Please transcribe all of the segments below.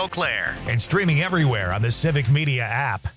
Eau Claire and streaming everywhere on the Civic Media app.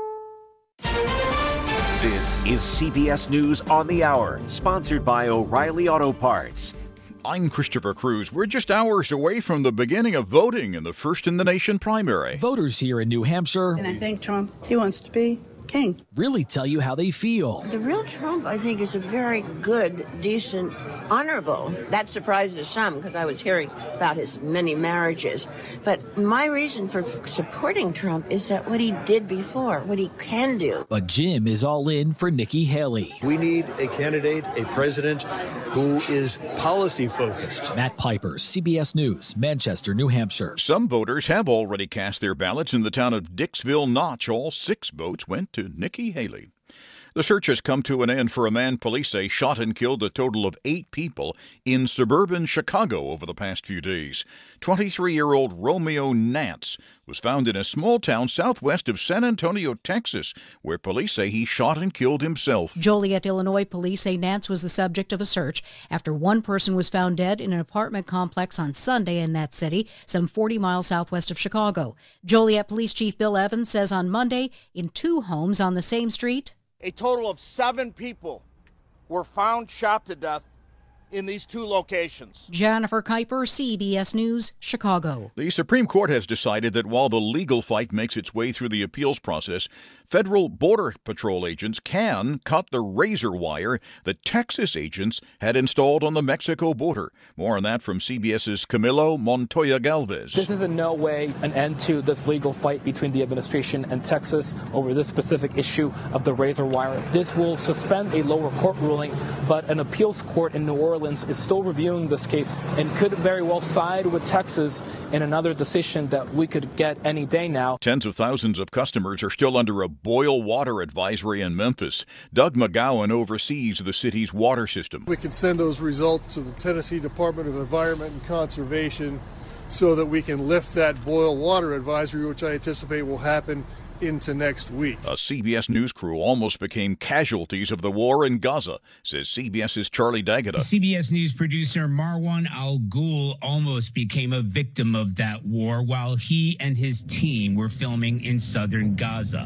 This is CBS News on the Hour, sponsored by O'Reilly Auto Parts. I'm Christopher Cruz. We're just hours away from the beginning of voting in the first-in-the-nation primary. Voters here in New Hampshire, and I think Trump, he wants to be king, really tell you how they feel. The real Trump, I think, is a very good, decent, honorable. That surprises some because I was hearing about his many marriages. But my reason for supporting Trump is that what he did before, what he can do. But Jim is all in for Nikki Haley. We need a candidate, a president who is policy focused. Matt Piper, CBS News, Manchester, New Hampshire. Some voters have already cast their ballots in the town of Dixville Notch. All 6 votes went to Nikki Haley. The search has come to an end for a man police say shot and killed a total of 8 people in suburban Chicago over the past few days. 23-year-old Romeo Nance was found in a small town southwest of San Antonio, Texas, where police say he shot and killed himself. Joliet, Illinois police say Nance was the subject of a search after one person was found dead in an apartment complex on Sunday in that city, some 40 miles southwest of Chicago. Joliet Police Chief Bill Evans says on Monday, in 2 homes on the same street, a total of 7 people were found shot to death in these 2 locations. Jennifer Kuiper, CBS News, Chicago. The Supreme Court has decided that while the legal fight makes its way through the appeals process, federal Border Patrol agents can cut the razor wire that Texas agents had installed on the Mexico border. More on that from CBS's Camilo Montoya Galvez. This is in no way an end to this legal fight between the administration and Texas over this specific issue of the razor wire. This will suspend a lower court ruling, but an appeals court in New Orleans is still reviewing this case and could very well side with Texas in another decision that we could get any day now. Tens of thousands of customers are still under a boil water advisory in Memphis. Doug McGowan oversees the city's water system. We can send those results to the Tennessee Department of Environment and Conservation so that we can lift that boil water advisory, which I anticipate will happen into next week. A CBS News crew almost became casualties of the war in Gaza, says CBS's Charlie D'Agata. CBS News producer Marwan Al-Ghul almost became a victim of that war while he and his team were filming in southern Gaza,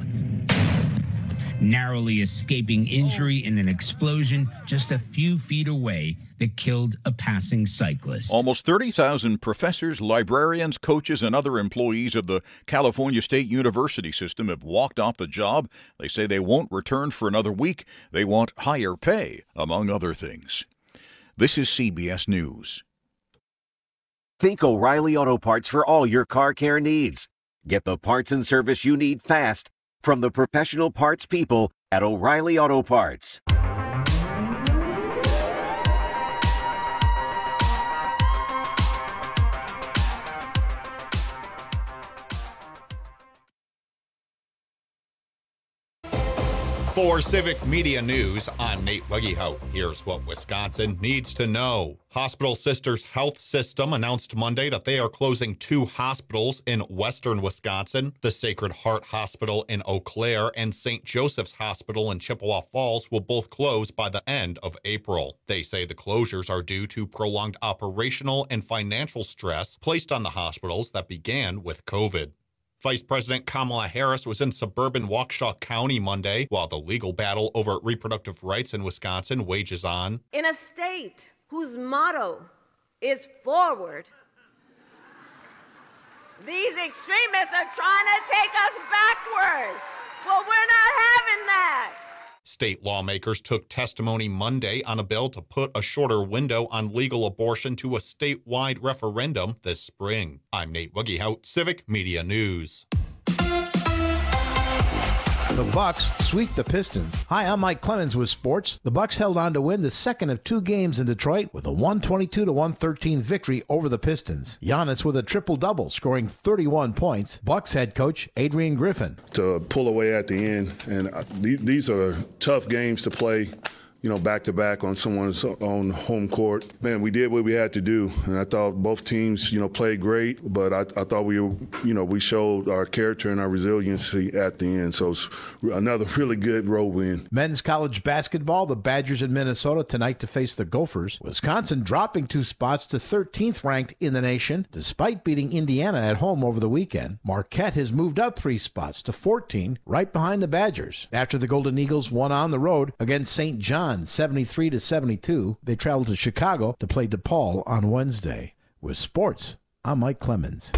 narrowly escaping injury in an explosion just a few feet away that killed a passing cyclist. Almost 30,000 professors, librarians, coaches, and other employees of the California State University system have walked off the job. They say they won't return for another week. They want higher pay, among other things. This is CBS News. Think O'Reilly Auto Parts for all your car care needs. Get the parts and service you need fast from the professional parts people at O'Reilly Auto Parts. For Civic Media News, I'm Nate Buggyhout. Here's what Wisconsin needs to know. Hospital Sisters Health System announced Monday that they are closing 2 hospitals in western Wisconsin. The Sacred Heart Hospital in Eau Claire and St. Joseph's Hospital in Chippewa Falls will both close by the end of April. They say the closures are due to prolonged operational and financial stress placed on the hospitals that began with COVID. Vice President Kamala Harris was in suburban Waukesha County Monday while the legal battle over reproductive rights in Wisconsin wages on. In a state whose motto is forward, these extremists are trying to take us backward. Well, we're not having that. State lawmakers took testimony Monday on a bill to put a shorter window on legal abortion to a statewide referendum this spring. I'm Nate Buggyhout, Civic Media News. The Bucks sweep the Pistons. Hi, I'm Mike Clemens with sports. The Bucks held on to win the second of 2 games in Detroit with a 122-113 victory over the Pistons. Giannis with a triple-double, scoring 31 points. Bucks head coach Adrian Griffin. To pull away at the end, and these are tough games to play. back-to-back on someone's own home court. Man, we did what we had to do, and I thought both teams, played great, but I thought we showed our character and our resiliency at the end, so it's another really good road win. Men's college basketball, the Badgers in Minnesota tonight to face the Gophers. Wisconsin dropping 2 spots to 13th ranked in the nation, despite beating Indiana at home over the weekend. Marquette has moved up 3 spots to 14, right behind the Badgers. After the Golden Eagles won on the road against St. John 73-72, they traveled to Chicago to play DePaul on Wednesday. With sports, I'm Mike Clemens.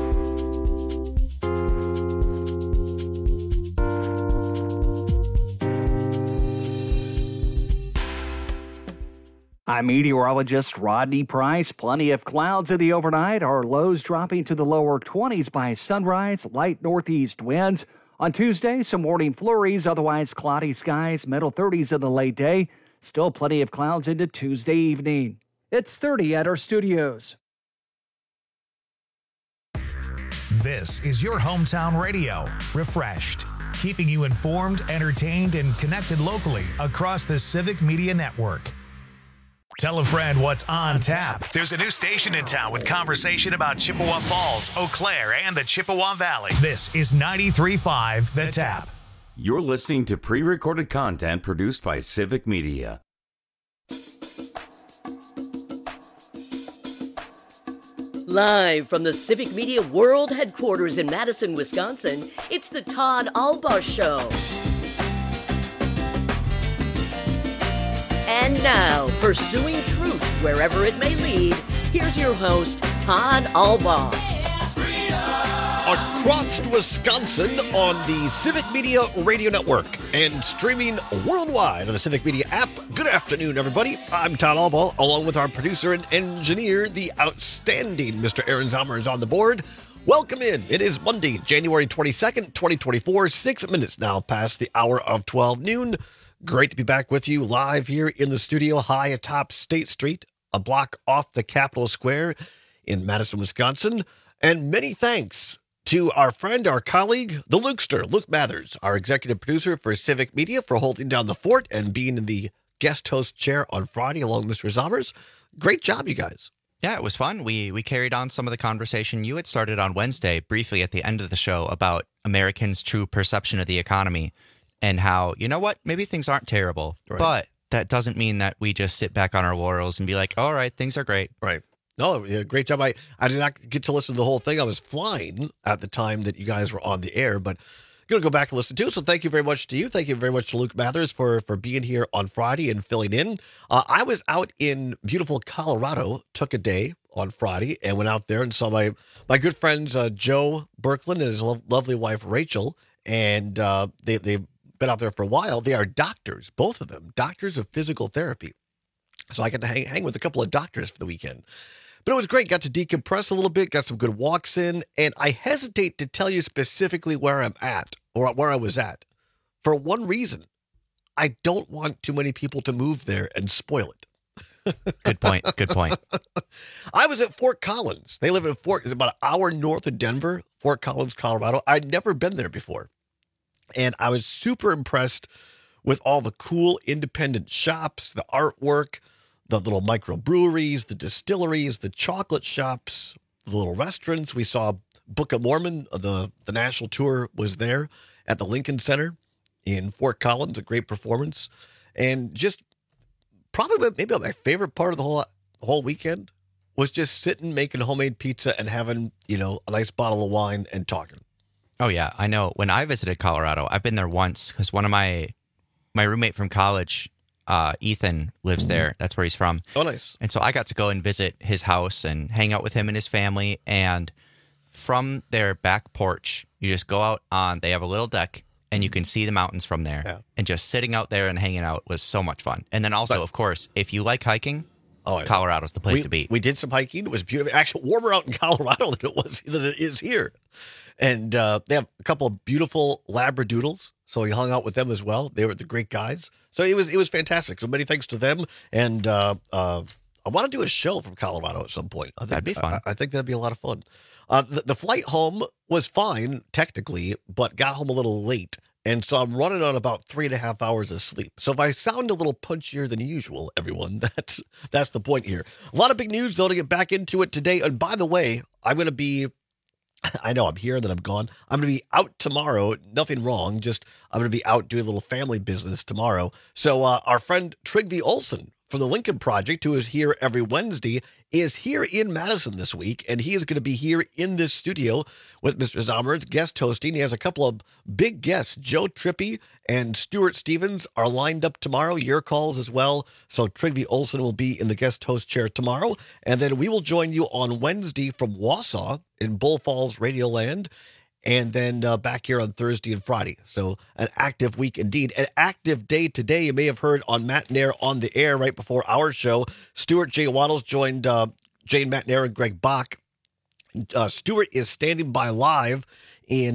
I'm meteorologist Rodney Price. Plenty of clouds in the overnight. Our lows dropping to the lower 20s by sunrise. Light northeast winds. On Tuesday, some morning flurries. Otherwise, cloudy skies. Middle 30s in the late day. Still plenty of clouds into Tuesday evening. It's 30 at our studios. This is your hometown radio. Refreshed. Keeping you informed, entertained, and connected locally across the Civic Media Network. Tell a friend what's on tap. There's a new station in town with conversation about Chippewa Falls, Eau Claire, and the Chippewa Valley. This is 93.5 The Tap. You're listening to pre-recorded content produced by Civic Media. Live from the Civic Media World Headquarters in Madison, Wisconsin, it's the Todd Albaugh Show. And now, pursuing truth wherever it may lead, here's your host, Todd Albaugh. Across Wisconsin on the Civic Media Radio Network and streaming worldwide on the Civic Media app. Good afternoon, everybody. I'm Todd Albaugh, along with our producer and engineer, the outstanding Mr. Aaron Zommer is on the board. Welcome in. It is Monday, January 22nd, 2024, 6 minutes now past the hour of 12 noon. Great to be back with you live here in the studio high atop State Street, a block off the Capitol Square in Madison, Wisconsin. And many thanks to our friend, our colleague, the Lukester, Luke Mathers, our executive producer for Civic Media, for holding down the fort and being in the guest host chair on Friday along with Mr. Zommers. Great job, you guys. Yeah, it was fun. We carried on some of the conversation you had started on Wednesday briefly at the end of the show about Americans' true perception of the economy. And how, you know what, maybe things aren't terrible, right. But that doesn't mean that we just sit back on our laurels and be like, all right, things are great. Right. No, yeah, great job. I did not get to listen to the whole thing. I was flying at the time that you guys were on the air, but I'm going to go back and listen to. So thank you very much to you. Thank you very much to Luke Mathers for being here on Friday and filling in. I was out in beautiful Colorado, took a day on Friday and went out there and saw my good friends Joe Berkland and his lovely wife Rachel, and they've been out there for a while. They are doctors, both of them, doctors of physical therapy. So I got to hang with a couple of doctors for the weekend. But it was great. Got to decompress a little bit, got some good walks in, and I hesitate to tell you specifically where I'm at or where I was at for one reason. I don't want too many people to move there and spoil it. Good point. Good point. I was at Fort Collins. They live in it's about an hour north of Denver, Fort Collins, Colorado. I'd never been there before. And I was super impressed with all the cool independent shops, the artwork, the little microbreweries, the distilleries, the chocolate shops, the little restaurants. We saw Book of Mormon. The national tour was there at the Lincoln Center in Fort Collins, a great performance. And just probably maybe my favorite part of the whole weekend was just sitting, making homemade pizza and having, a nice bottle of wine and talking. Oh, yeah. I know. When I visited Colorado, I've been there once because one of my roommate from college, Ethan, lives there. That's where he's from. Oh, nice. And so I got to go and visit his house and hang out with him and his family. And from their back porch, you just go out on, they have a little deck and you can see the mountains from there. Yeah. And just sitting out there and hanging out was so much fun. And then also, of course, if you like hiking, Colorado's the place to be. We did some hiking. It was beautiful. Actually, warmer out in Colorado than it is here. And they have a couple of beautiful Labradoodles, so we hung out with them as well. They were the great guys. So it was fantastic. So many thanks to them. And I want to do a show from Colorado at some point. That'd be fun. I think that'd be a lot of fun. The flight home was fine, technically, but got home a little late. And so I'm running on about 3.5 hours of sleep. So if I sound a little punchier than usual, everyone, that's the point here. A lot of big news, though, to get back into it today. And by the way, I'm going to be, I know I'm here, then I'm gone. I'm going to be out tomorrow. Nothing wrong. Just I'm going to be out doing a little family business tomorrow. So our friend Trygve Olsen from the Lincoln Project, who is here every Wednesday, is here in Madison this week, and he is going to be here in this studio with Mr. Zomer's guest hosting. He has a couple of big guests. Joe Trippi and Stuart Stevens are lined up tomorrow, your calls as well. So Trygve Olsen will be in the guest host chair tomorrow, and then we will join you on Wednesday from Wausau in Bull Falls, Radioland, and then back here on Thursday and Friday. So an active week indeed. An active day today. You may have heard on Matt Nair on the air right before our show. Stuart J. Waddles joined Jane Matt Nair and Greg Bach. Stuart is standing by live in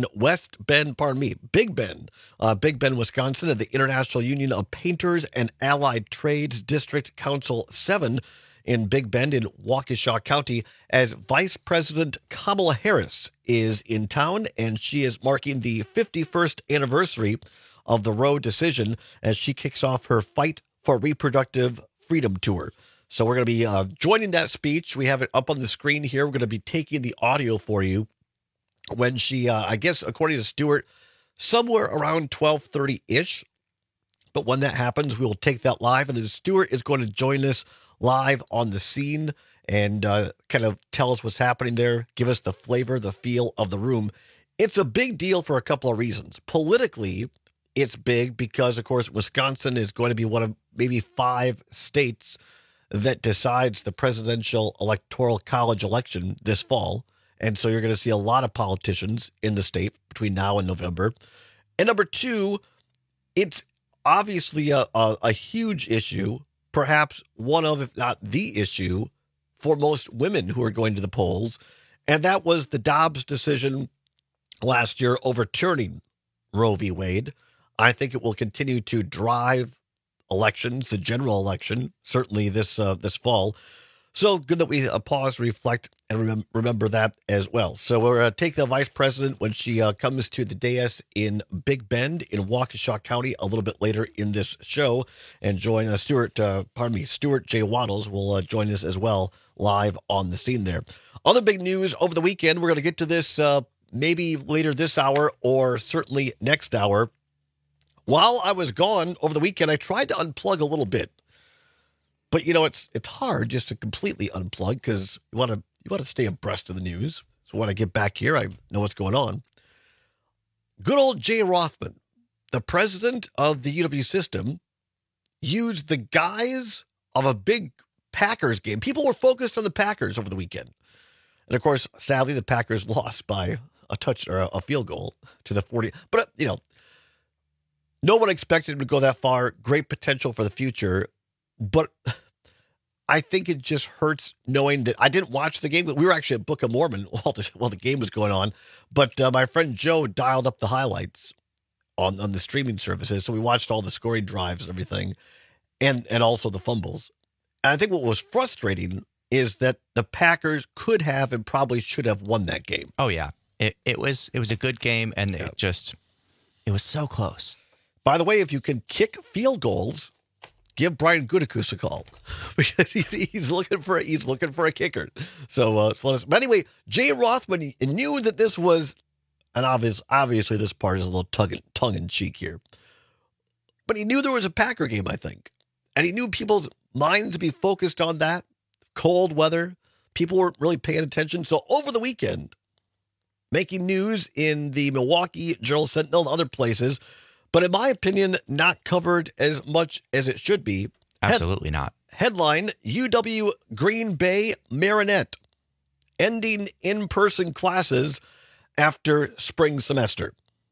Big Bend, Wisconsin, at the International Union of Painters and Allied Trades District Council 7 in Big Bend in Waukesha County, as Vice President Kamala Harris is in town, and she is marking the 51st anniversary of the Roe decision as she kicks off her Fight for Reproductive Freedom tour. So we're going to be joining that speech. We have it up on the screen here. We're going to be taking the audio for you when she, I guess, according to Stuart, somewhere around 12:30-ish. But when that happens, we will take that live, and then Stuart is going to join us live on the scene and kind of tell us what's happening there, give us the flavor, the feel of the room. It's a big deal for a couple of reasons. Politically, it's big because, of course, Wisconsin is going to be one of maybe 5 states that decides the presidential electoral college election this fall. And so you're going to see a lot of politicians in the state between now and November. And number 2, it's obviously a huge issue, perhaps one of, if not the issue, for most women who are going to the polls. And that was the Dobbs decision last year overturning Roe v. Wade. I think it will continue to drive elections, the general election, certainly this fall. So good that we pause, reflect, and remember that as well. So we're going to take the vice president when she comes to the dais in Big Bend in Waukesha County a little bit later in this show, and join Stuart J. Waddles will join us as well live on the scene there. Other big news over the weekend, we're going to get to this maybe later this hour or certainly next hour. While I was gone over the weekend, I tried to unplug a little bit. But, you know, it's hard just to completely unplug because you want to stay abreast of the news. So when I get back here, I know what's going on. Good old Jay Rothman, the president of the UW system, used the guise of a big Packers game. People were focused on the Packers over the weekend. And, of course, sadly, the Packers lost by a field goal to the 40. But, you know, no one expected him to go that far. Great potential for the future. But I think it just hurts knowing that I didn't watch the game. We were actually at Book of Mormon while the game was going on. But my friend Joe dialed up the highlights on the streaming services. So we watched all the scoring drives and everything, and also the fumbles. And I think what was frustrating is that the Packers could have and probably should have won that game. Oh, yeah. It was a good game, and it was so close. By the way, if you can kick field goals, give Brian Gutekunst a call because he's looking for a kicker. So let us. But anyway, Jay Rothman knew that this was, and obviously this part is a little tongue in cheek here, but he knew there was a Packer game, I think, and he knew people's minds to be focused on that. Cold weather, people weren't really paying attention. So over the weekend, making news in the Milwaukee Journal-Sentinel and other places. But in my opinion, not covered as much as it should be. Absolutely not. Headline, UW Green Bay Marinette ending in-person classes after spring semester.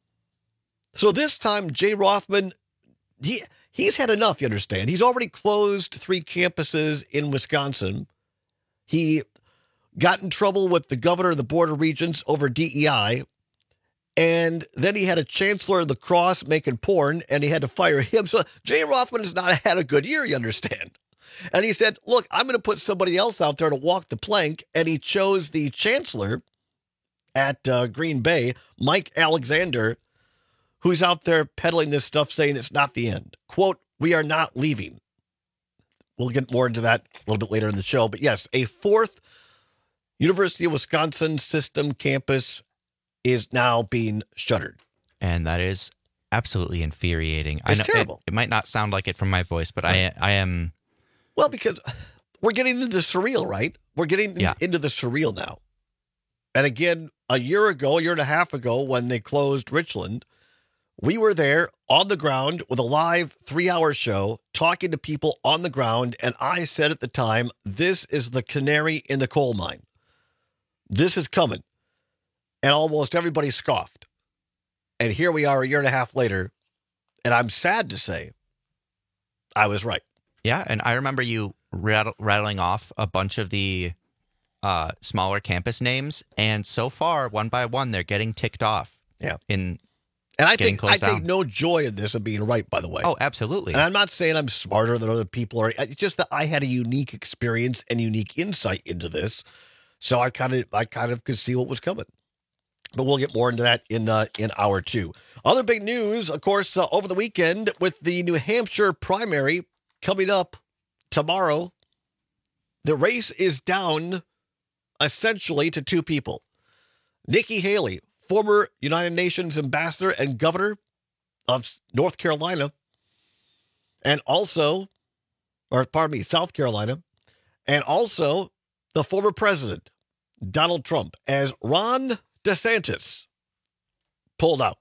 So this time, Jay Rothman, he's had enough, you understand. He's already closed 3 campuses in Wisconsin. He got in trouble with the governor of the Board of Regents over DEI. And then he had a chancellor of lacrosse making porn, and he had to fire him. So Jay Rothman has not had a good year, you understand. And he said, look, I'm going to put somebody else out there to walk the plank. And he chose the chancellor at Green Bay, Mike Alexander, who's out there peddling this stuff saying it's not the end. Quote, "We are not leaving." We'll get more into that a little bit later in the show. But yes, a fourth University of Wisconsin system campus is now being shuttered. And that is absolutely infuriating. It's I know terrible. It might not sound like it from my voice, but I am... Well, because we're getting into the surreal, right? We're getting into the surreal now. And again, a year and a half ago, when they closed Richland, we were there on the ground with a live 3-hour show talking to people on the ground. And I said at the time, this is the canary in the coal mine. This is coming. And almost everybody scoffed. And here we are a year and a half later. And I'm sad to say I was right. Yeah. And I remember you rattling off a bunch of the smaller campus names. And so far, one by one, they're getting ticked off. Yeah. And I take no joy in this of being right, by the way. Oh, absolutely. And I'm not saying I'm smarter than other people. It's just that I had a unique experience and unique insight into this. So I kind of could see what was coming. But we'll get more into that in hour 2. Other big news, of course, over the weekend with the New Hampshire primary coming up tomorrow. The race is down essentially to 2 people. Nikki Haley, former United Nations ambassador and governor of North Carolina, and also, South Carolina, and also the former president, Donald Trump, as Ron DeSantis pulled out.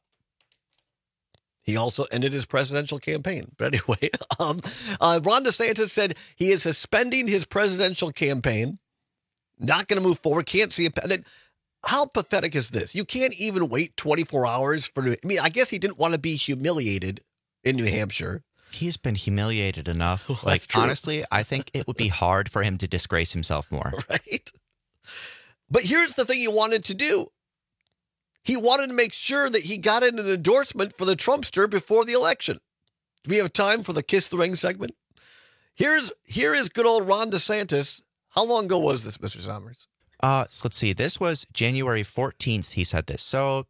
He also ended his presidential campaign. But anyway, Ron DeSantis said he is suspending his presidential campaign, not going to move forward, can't see it. How pathetic is this? You can't even wait 24 hours for... I guess he didn't want to be humiliated in New Hampshire. He's been humiliated enough. Well, honestly, I think it would be hard for him to disgrace himself more. Right? But here's the thing he wanted to do. He wanted to make sure that he got in an endorsement for the Trumpster before the election. Do we have time for the Kiss the Ring segment? Here is good old Ron DeSantis. How long ago was this, Mr. Sommers? So let's see. This was January 14th. He said this. So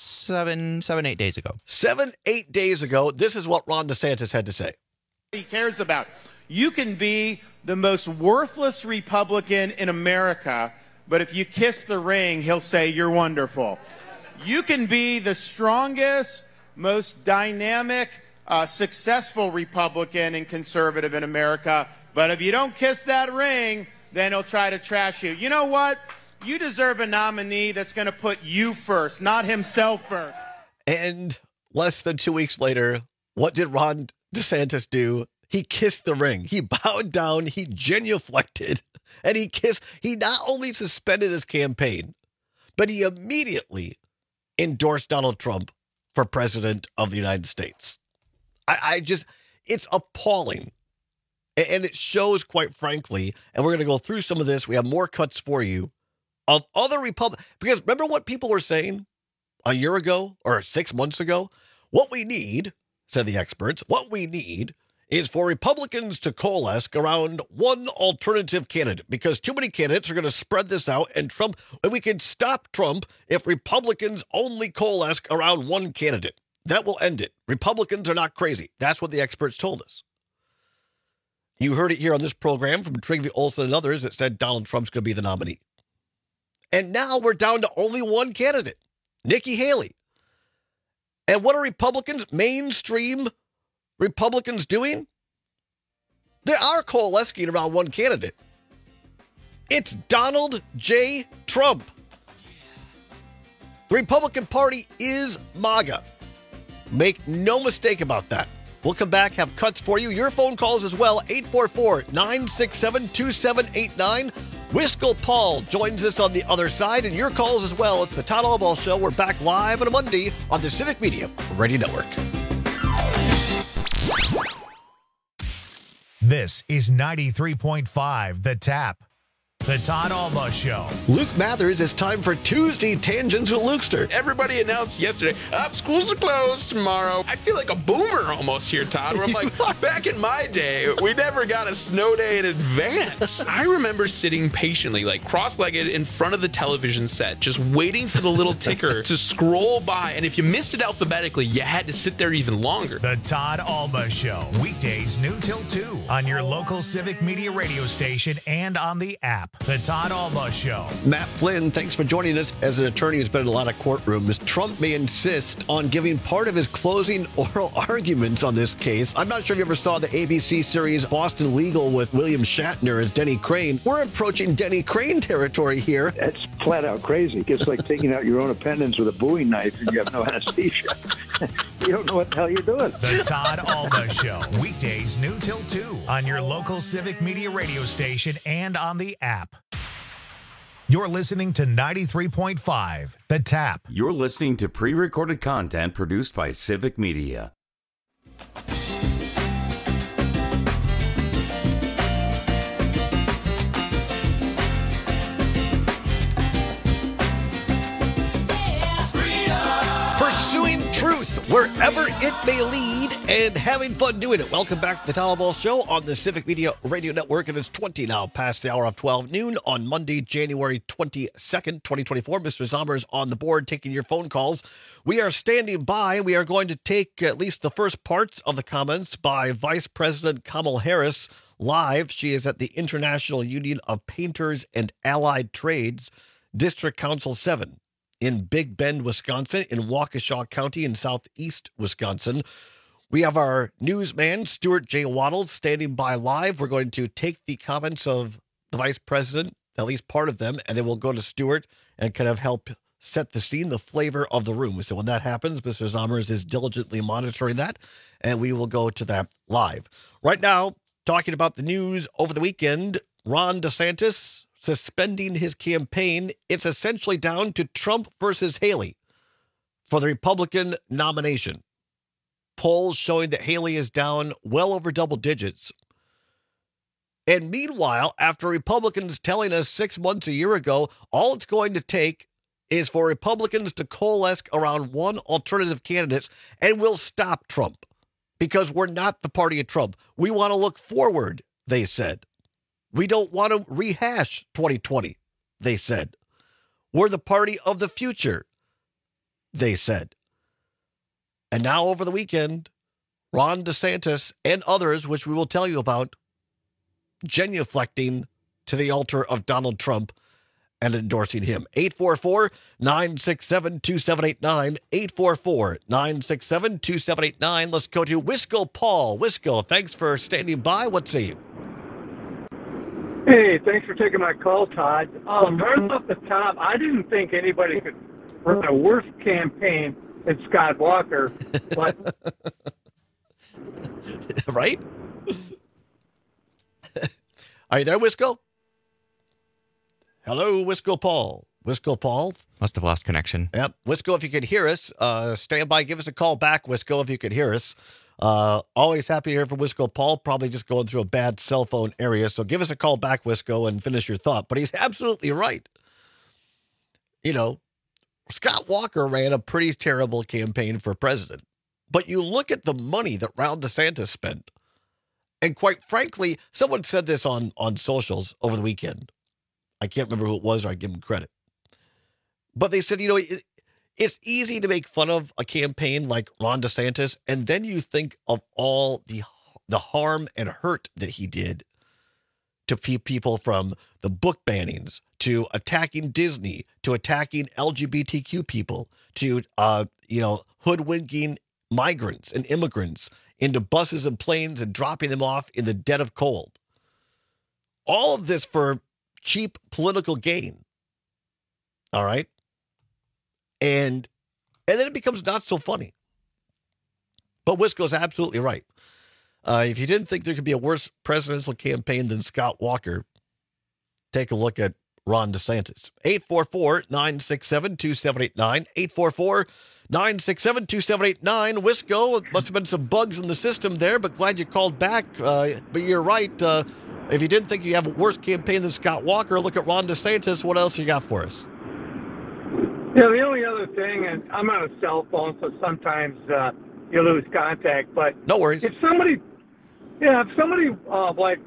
8 days ago. 8 days ago. This is what Ron DeSantis had to say. He cares about. You can be the most worthless Republican in America, but if you kiss the ring, he'll say you're wonderful. You can be the strongest, most dynamic, successful Republican and conservative in America, but if you don't kiss that ring, then he'll try to trash you. You know what? You deserve a nominee that's going to put you first, not himself first. And less than 2 weeks later, what did Ron DeSantis do? He kissed the ring. He bowed down, he genuflected, and he kissed. He not only suspended his campaign, but he immediately endorsed Donald Trump for president of the United States. It's appalling. And it shows, quite frankly, and we're going to go through some of this. We have more cuts for you of other Republicans. Because remember what people were saying a year ago or 6 months ago? What we need, said the experts, what we need is for Republicans to coalesce around one alternative candidate, because too many candidates are going to spread this out, and we can stop Trump if Republicans only coalesce around one candidate. That will end it. Republicans are not crazy. That's what the experts told us. You heard it here on this program from Trygve Olsen and others that said Donald Trump's going to be the nominee. And now we're down to only one candidate, Nikki Haley. And what are Republicans, mainstream Republicans, doing? They are coalescing around one candidate. It's Donald J. Trump. The Republican Party is MAGA. Make no mistake about that. We'll come back, have cuts for you. Your phone calls as well, 844-967-2789. Wiskel Paul joins us on the other side, and your calls as well. It's the Todd Albaugh Show. We're back live on a Monday on the Civic Media Radio Network. This is 93.5 The Tap. The Todd Alba Show. Luke Mathers, it's time for Tuesday Tangents with Lukester. Everybody announced yesterday, schools are closed tomorrow. I feel like a boomer almost here, Todd, where I'm like, back in my day, we never got a snow day in advance. I remember sitting patiently, like cross-legged in front of the television set, just waiting for the little ticker to scroll by. And if you missed it alphabetically, you had to sit there even longer. The Todd Alba Show. Weekdays noon till 2 on your local Civic Media radio station and on the app. The Todd Alba Show. Matt Flynn, thanks for joining us. As an attorney who's been in a lot of courtrooms, Trump may insist on giving part of his closing oral arguments on this case. I'm not sure if you ever saw the ABC series Boston Legal with William Shatner as Denny Crane. We're approaching Denny Crane territory here. That's flat out crazy. It's like taking out your own appendix with a Bowie knife and you have no anesthesia. You don't know what the hell you're doing. The Todd Alba Show. Weekdays noon till 2 on your local Civic Media radio station and on the app. You're listening to 93.5, The Tap. You're listening to pre-recorded content produced by Civic Media. Pursuing truth wherever it may lead and having fun doing it. Welcome back to the Todd Alba Show on the Civic Media Radio Network. And it's 20 now past the hour of 12 noon on Monday, January 22nd, 2024. Mr. Zommers on the board taking your phone calls. We are standing by. We are going to take at least the first parts of the comments by Vice President Kamala Harris live. She is at the International Union of Painters and Allied Trades, District Council 7. In Big Bend, Wisconsin, in Waukesha County in southeast Wisconsin. We have our newsman, Stuart J. Waddles, standing by live. We're going to take the comments of the vice president, at least part of them, and then we'll go to Stuart and kind of help set the scene, the flavor of the room. So when that happens, Mr. Zommers is diligently monitoring that, and we will go to that live. Right now, talking about the news over the weekend, Ron DeSantis suspending his campaign. It's essentially down to Trump versus Haley for the Republican nomination. Polls showing that Haley is down well over double digits. And meanwhile, after Republicans telling us 6 months, a year ago, all it's going to take is for Republicans to coalesce around one alternative candidate and we'll stop Trump because we're not the party of Trump. We want to look forward, they said. We don't want to rehash 2020, they said. We're the party of the future, they said. And now over the weekend, Ron DeSantis and others, which we will tell you about, genuflecting to the altar of Donald Trump and endorsing him. 844-967-2789, 844-967-2789. Let's go to Wisco Paul. Wisco, thanks for standing by. What say you? Hey, thanks for taking my call, Todd. Right off the top, I didn't think anybody could run a worse campaign than Scott Walker. But right? Are you there, Wisco? Hello, Wisco Paul. Wisco Paul? Must have lost connection. Yep. Wisco, if you could hear us, stand by. Give us a call back, Wisco, if you could hear us. Always happy to hear from Wisco Paul, probably just going through a bad cell phone area. So give us a call back, Wisco, and finish your thought. But he's absolutely right. You know, Scott Walker ran a pretty terrible campaign for president. But you look at the money that Ron DeSantis spent. And quite frankly, someone said this on socials over the weekend. I can't remember who it was, or I give him credit. But they said, you know, it's easy to make fun of a campaign like Ron DeSantis, and then you think of all the harm and hurt that he did to people, from the book bannings to attacking Disney to attacking LGBTQ people to hoodwinking migrants and immigrants into buses and planes and dropping them off in the dead of cold. All of this for cheap political gain. All right. And then it becomes not so funny. But Wisco's absolutely right. If you didn't think there could be a worse presidential campaign than Scott Walker, take a look at Ron DeSantis. 844-967-2789. 844-967-2789. Wisco, must have been some bugs in the system there, but glad you called back. But you're right. If you didn't think you have a worse campaign than Scott Walker, look at Ron DeSantis. What else you got for us? Yeah, the only other thing, and I'm on a cell phone, so sometimes you lose contact, but no worries. If somebody like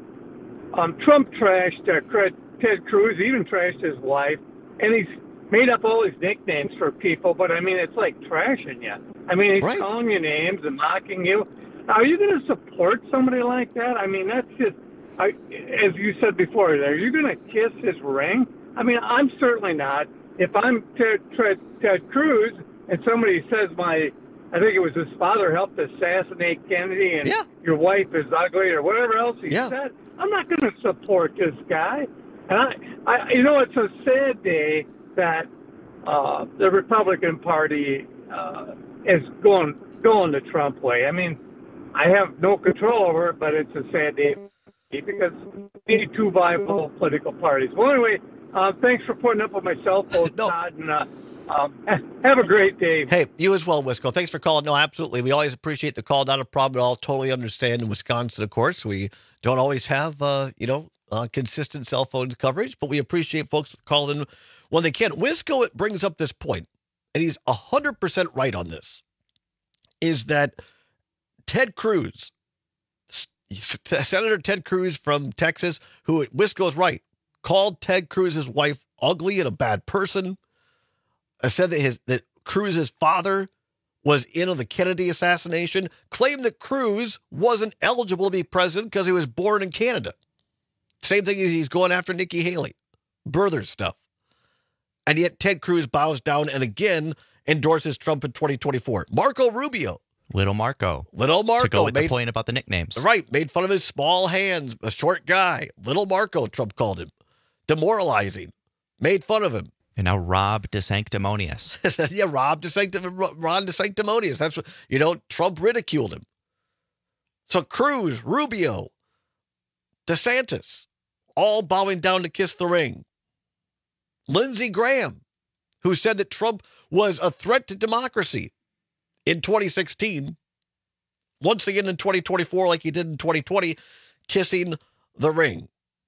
Trump trashed Ted Cruz, even trashed his wife, and he's made up all these nicknames for people, but I mean, it's like trashing you. I mean, he's calling you names and mocking you. Are you going to support somebody like that? I mean, that's just, as you said before, are you going to kiss his ring? I mean, I'm certainly not. If I'm Ted Cruz and somebody says I think it was his father helped assassinate Kennedy and your wife is ugly or whatever else he said, I'm not going to support this guy. And I it's a sad day that the Republican Party is going the Trump way. I mean, I have no control over it, but it's a sad day because we need two viable political parties. Well, anyway, thanks for putting up with my cell phone, Todd, and have a great day. Hey, you as well, Wisco. Thanks for calling. No, absolutely. We always appreciate the call. Not a problem at all. Totally understand. In Wisconsin, of course, we don't always have, consistent cell phone coverage, but we appreciate folks calling in when they can. Wisco brings up this point, and he's 100% right on this, is that Ted Cruz, Senator Ted Cruz from Texas, who Wisco's right, called Ted Cruz's wife ugly and a bad person. Said that Cruz's father was in on the Kennedy assassination. Claimed that Cruz wasn't eligible to be president because he was born in Canada. Same thing as he's going after Nikki Haley. Birther stuff. And yet Ted Cruz bows down and again endorses Trump in 2024. Marco Rubio. Little Marco. To go with the point about the nicknames. Right. Made fun of his small hands, a short guy. Little Marco, Trump called him. Demoralizing. Made fun of him. And now Rob DeSanctimonious. Ron DeSanctimonious. That's what, Trump ridiculed him. So Cruz, Rubio, DeSantis, all bowing down to kiss the ring. Lindsey Graham, who said that Trump was a threat to democracy in 2016, once again in 2024, like he did in 2020, kissing the ring.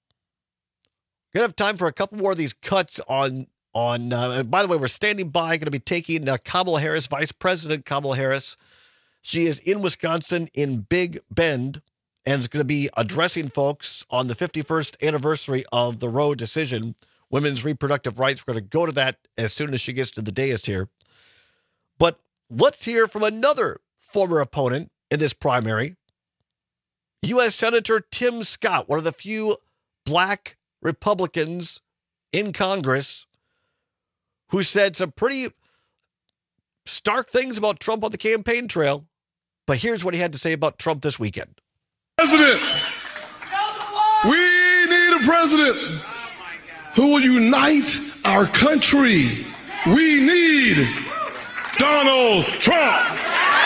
Gonna have time for a couple more of these cuts on by the way, we're standing by, going to be taking Kamala Harris, Vice President Kamala Harris. She is in Wisconsin in Big Bend and is going to be addressing folks on the 51st anniversary of the Roe decision, women's reproductive rights. We're going to go to that as soon as she gets to the dais here. But let's hear from another former opponent in this primary, U.S. Senator Tim Scott, one of the few black Republicans in Congress who said some pretty stark things about Trump on the campaign trail. But here's what he had to say about Trump this weekend. President, we need a president who will unite our country. We need Donald Trump.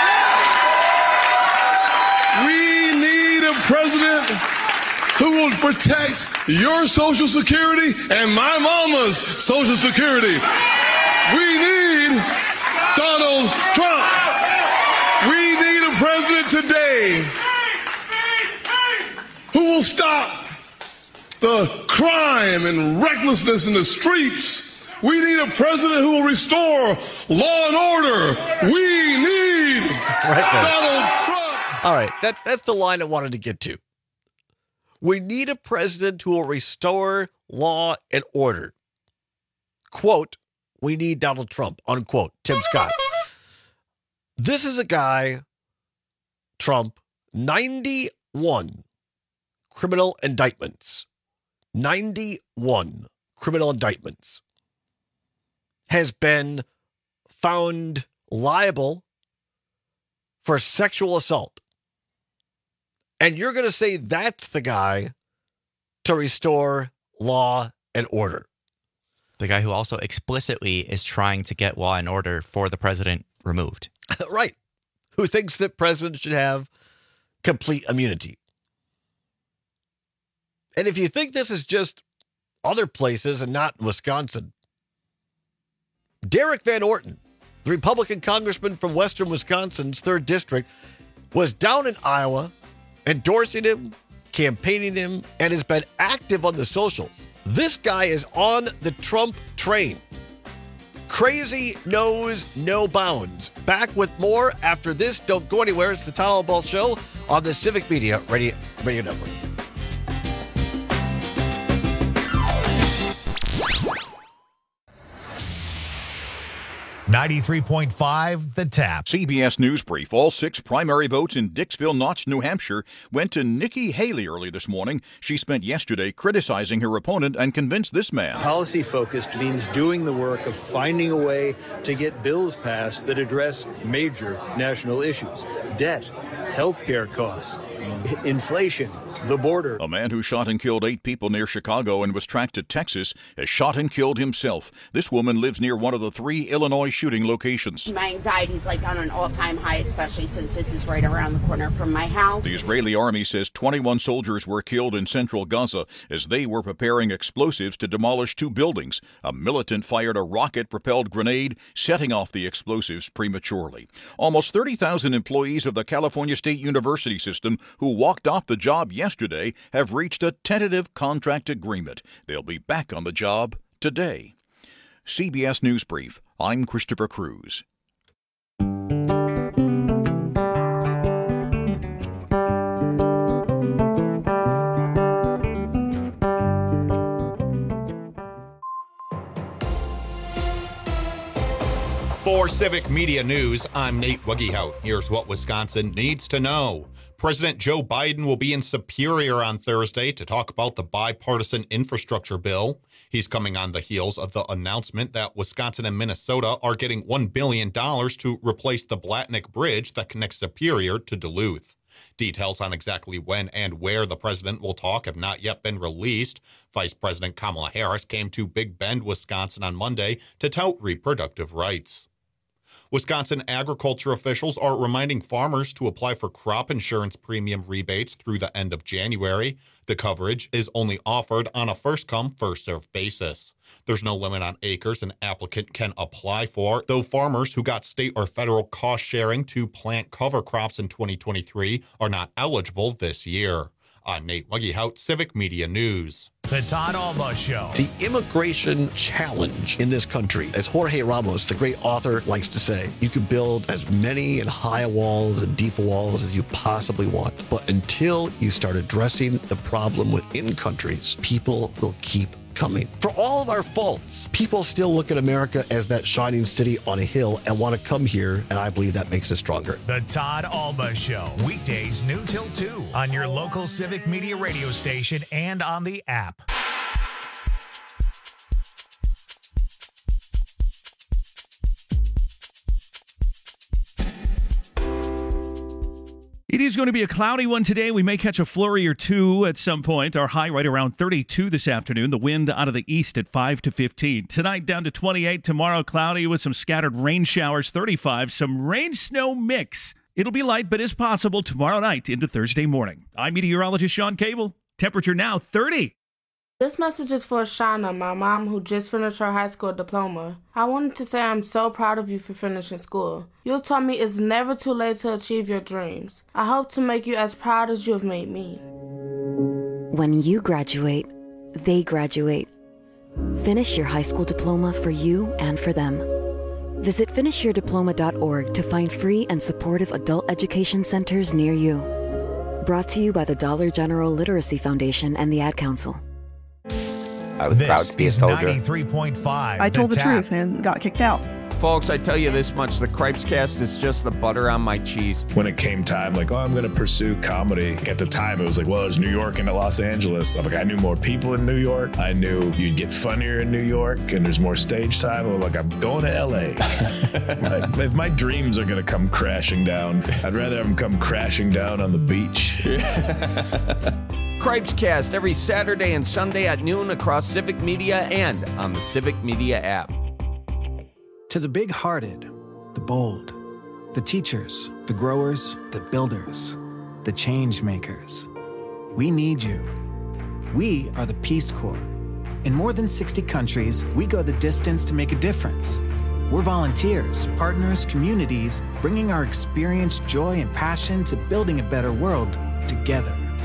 We need a president who will protect your Social Security and my mama's Social Security. We need Donald Trump. We need a president today who will stop the crime and recklessness in the streets. We need a president who will restore law and order. We need Donald Trump. All right, that's the line I wanted to get to. We need a president who will restore law and order. Quote, we need Donald Trump, unquote, Tim Scott. This is a guy, Trump, 91 criminal indictments. 91 criminal indictments. Has been found liable for sexual assault. And you're going to say that's the guy to restore law and order. The guy who also explicitly is trying to get law and order for the president removed. Right. Who thinks that presidents should have complete immunity. And if you think this is just other places and not Wisconsin, Derek Van Orton, the Republican congressman from Western Wisconsin's 3rd District, was down in Iowa endorsing him campaigning him, and has been active on the socials. This guy is on the Trump train. Crazy knows no bounds. Back with more after this. Don't go anywhere. It's the Todd Albaugh Show on the Civic Media Radio Network. .5 The Tap. CBS News Brief. All 6 primary votes in Dixville Notch, New Hampshire went to Nikki Haley early this morning. She spent yesterday criticizing her opponent and convinced this man. Policy-focused means doing the work of finding a way to get bills passed that address major national issues. Debt, healthcare costs, inflation, the border. A man who shot and killed 8 people near Chicago and was tracked to Texas has shot and killed himself. This woman lives near one of the 3 Illinois shooting locations. My anxiety is like on an all-time high, especially since this is right around the corner from my house. The Israeli army says 21 soldiers were killed in central Gaza as they were preparing explosives to demolish 2 buildings. A militant fired a rocket-propelled grenade, setting off the explosives prematurely. Almost 30,000 employees of the California State University system who walked off the job yesterday have reached a tentative contract agreement. They'll be back on the job today. CBS News Brief. I'm Christopher Cruz. For Civic Media News, I'm Nate Wuggehout. Here's what Wisconsin needs to know. President Joe Biden will be in Superior on Thursday to talk about the bipartisan infrastructure bill. He's coming on the heels of the announcement that Wisconsin and Minnesota are getting $1 billion to replace the Blatnick Bridge that connects Superior to Duluth. Details on exactly when and where the president will talk have not yet been released. Vice President Kamala Harris came to Big Bend, Wisconsin on Monday to tout reproductive rights. Wisconsin agriculture officials are reminding farmers to apply for crop insurance premium rebates through the end of January. The coverage is only offered on a first-come, first-served basis. There's no limit on acres an applicant can apply for, though farmers who got state or federal cost sharing to plant cover crops in 2023 are not eligible this year. I'm Nate Wuggehout, Civic Media News. The Todd Albaugh Show. The immigration challenge in this country, as Jorge Ramos, the great author, likes to say, you can build as many and high walls and deep walls as you possibly want. But until you start addressing the problem within countries, people will keep coming. For all of our faults, people still look at America as that shining city on a hill and want to come here, and I believe that makes us stronger. The Todd Albaugh Show, weekdays noon till 2 on your local Civic Media radio station and on the app. It is going to be a cloudy one today. We may catch a flurry or two at some point. Our high right around 32 this afternoon. The wind out of the east at 5 to 15. Tonight down to 28. Tomorrow cloudy with some scattered rain showers. 35. Some rain-snow mix. It'll be light, but is possible tomorrow night into Thursday morning. I'm meteorologist Sean Cable. Temperature now 30. This message is for Shauna, my mom, who just finished her high school diploma. I wanted to say I'm so proud of you for finishing school. You taught me it's never too late to achieve your dreams. I hope to make you as proud as you have made me. When you graduate, they graduate. Finish your high school diploma for you and for them. Visit finishyourdiploma.org to find free and supportive adult education centers near you. Brought to you by the Dollar General Literacy Foundation and the Ad Council. I was proud to be a soldier. 93.5. I told the truth and got kicked out. Folks, I tell you this much, the Cripescast is just the butter on my cheese. When it came time, like, I'm going to pursue comedy. At the time, it was like, well, it's New York and Los Angeles. I'm like, I knew more people in New York. I knew you'd get funnier in New York and there's more stage time. I'm like, I'm going to LA. Like, if my dreams are going to come crashing down, I'd rather have them come crashing down on the beach. Cripescast every Saturday and Sunday at noon across Civic Media and on the Civic Media app. To the big-hearted, the bold, the teachers, the growers, the builders, the change makers, we need you. We are the Peace Corps. In more than 60 countries, we go the distance to make a difference. We're volunteers, partners, communities, bringing our experience, joy, and passion to building a better world together.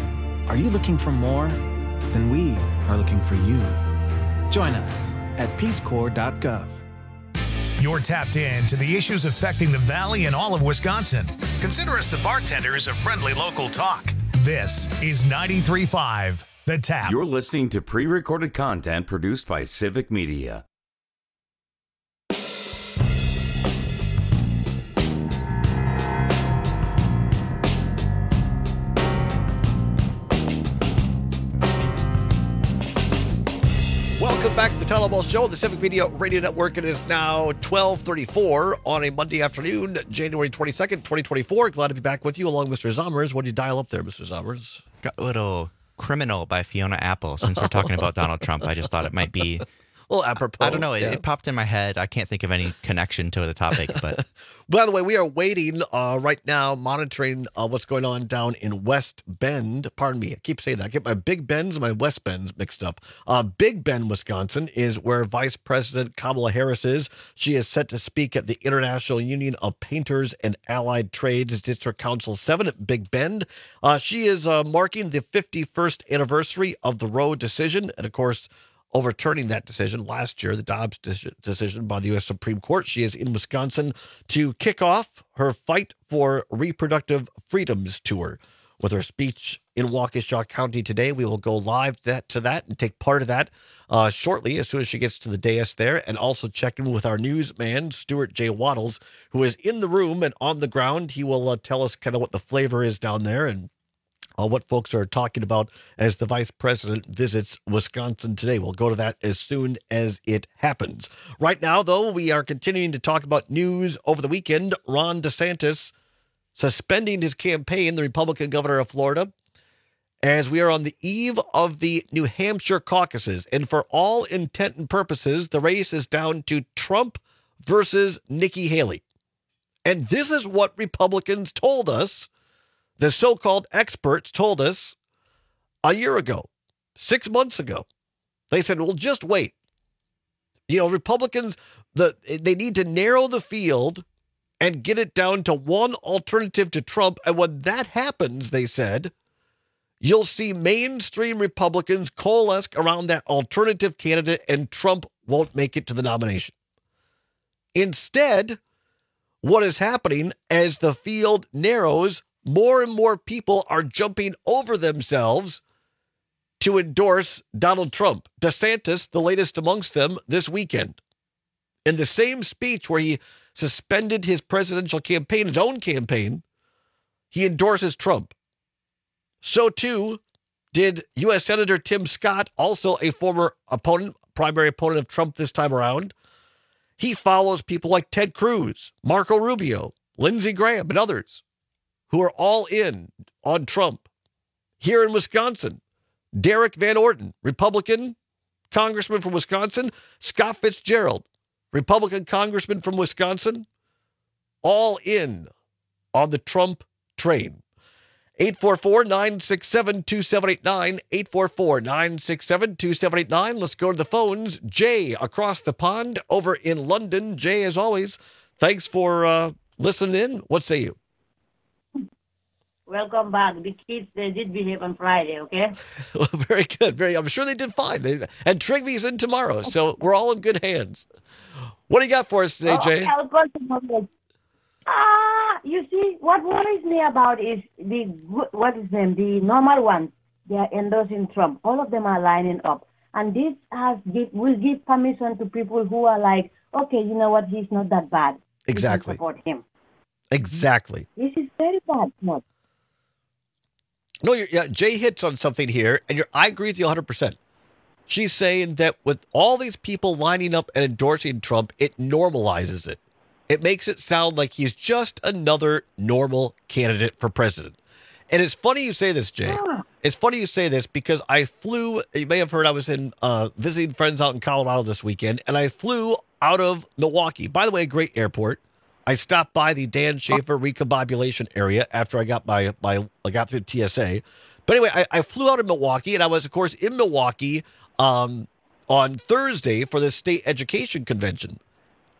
Are you looking for more? Then we are looking for you. Join us at peacecorps.gov. You're tapped in to the issues affecting the Valley and all of Wisconsin. Consider us the bartenders of friendly local talk. This is 93.5 The Tap. You're listening to pre-recorded content produced by Civic Media. Welcome back to the Tyler Ball Show, the Civic Media Radio Network. It is now 12:34 on a Monday afternoon, January 22nd, 2024. Glad to be back with you along with Mr. Zommers. What did you dial up there, Mr. Zommers? Got a little Criminal by Fiona Apple. Since we're talking about Donald Trump, I just thought it might be a little apropos. I don't know. It popped in my head. I can't think of any connection to the topic, but by the way, we are waiting right now, monitoring what's going on down in West Bend. Pardon me, I keep saying that. I get my Big Bends and my West Bends mixed up. Big Bend, Wisconsin is where Vice President Kamala Harris is. She is set to speak at the International Union of Painters and Allied Trades District Council 7 at Big Bend. She is marking the 51st anniversary of the Roe decision, and of course, overturning that decision last year, the Dobbs decision by the U.S. Supreme Court. She is in Wisconsin to kick off her Fight for Reproductive Freedoms tour. With her speech in Waukesha County today, we will go live to that and take part of that shortly as soon as she gets to the dais there, and also check in with our newsman, Stuart J. Waddles, who is in the room and on the ground. He will tell us kind of what the flavor is down there and what folks are talking about as the vice president visits Wisconsin today. We'll go to that as soon as it happens. Right now, though, we are continuing to talk about news over the weekend. Ron DeSantis suspending his campaign, the Republican governor of Florida, as we are on the eve of the New Hampshire caucuses. And for all intent and purposes, the race is down to Trump versus Nikki Haley. And this is what Republicans told us. The so-called experts told us a year ago, 6 months ago. They said, well, just wait. You know, Republicans, they need to narrow the field and get it down to one alternative to Trump. And when that happens, they said, you'll see mainstream Republicans coalesce around that alternative candidate and Trump won't make it to the nomination. Instead, what is happening as the field narrows, more and more people are jumping over themselves to endorse Donald Trump. DeSantis, the latest amongst them this weekend. In the same speech where he suspended his presidential campaign, his own campaign, he endorses Trump. So too did U.S. Senator Tim Scott, also a former opponent, primary opponent of Trump this time around. He follows people like Ted Cruz, Marco Rubio, Lindsey Graham, and others who are all in on Trump. Here in Wisconsin, Derek Van Orton, Republican congressman from Wisconsin, Scott Fitzgerald, Republican congressman from Wisconsin, all in on the Trump train. 844-967-2789, 844-967-2789. Let's go to the phones. Jay, across the pond over in London. Jay, as always, thanks for listening in. What say you? Welcome back. The kids, they did behave on Friday, okay? Well, very good. I'm sure they did fine. And Trigby's in tomorrow, so we're all in good hands. What do you got for us today, Jay? I'll go to you see, what worries me about is the normal ones. They are endorsing Trump. All of them are lining up. And this will give permission to people who are like, okay, you know what, he's not that bad. Exactly. We can support him. Exactly. This is very bad. No, Jay hits on something here, and I agree with you 100%. She's saying that with all these people lining up and endorsing Trump, it normalizes it. It makes it sound like he's just another normal candidate for president. And it's funny you say this, Jay. Yeah. It's funny you say this because I flew, you may have heard I was in visiting friends out in Colorado this weekend, and I flew out of Milwaukee. By the way, a great airport. I stopped by the Dan Schaefer recombobulation area after I got I got through TSA. But anyway, I flew out of Milwaukee, and I was, of course, in Milwaukee on Thursday for the state education convention.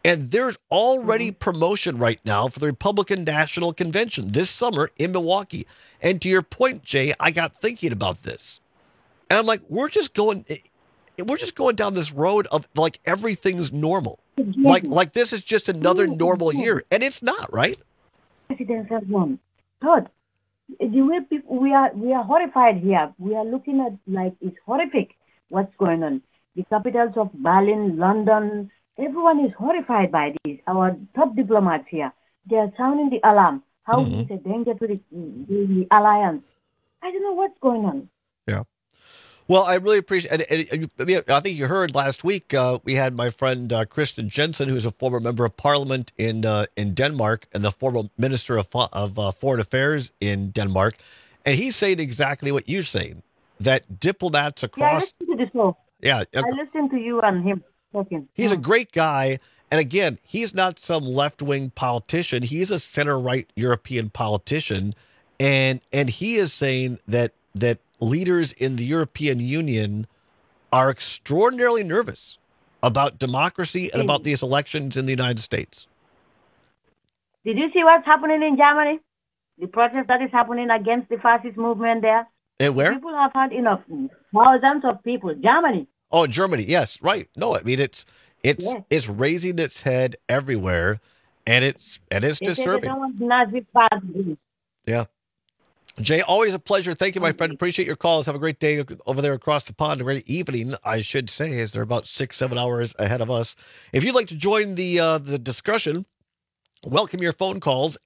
And there's already promotion right now for the Republican National Convention this summer in Milwaukee. And to your point, Jay, I got thinking about this. And I'm like, we're just going down this road of like everything's normal. Like this is just another normal year. And it's not, right? President has won. Todd, the way people, we are horrified here. We are looking at like it's horrific what's going on. The capitals of Berlin, London, everyone is horrified by this. Our top diplomats here, they are sounding the alarm. How is a danger to the alliance? I don't know what's going on. Yeah. Well, I really appreciate it. I think you heard last week we had my friend Kristen Jensen, who's a former member of parliament in Denmark and the former minister of foreign affairs in Denmark. And he's saying exactly what you're saying, that diplomats across... Yeah, I listened to the show. Yeah. I listened to you and him talking. He's a great guy. And again, he's not some left-wing politician. He's a center-right European politician. And he is saying that leaders in the European Union are extraordinarily nervous about democracy and about these elections in the United States. Did you see what's happening in Germany? The protest that is happening against the fascist movement there? And where? People have had enough. Thousands of people. Germany. Oh, Germany. Yes, right. No, I mean, it's raising its head everywhere, and it's disturbing. Yeah. Jay, always a pleasure. Thank you, my friend. Appreciate your calls. Have a great day over there across the pond. A great evening, I should say, as they're about 6-7 hours ahead of us. If you'd like to join the discussion, welcome your phone calls,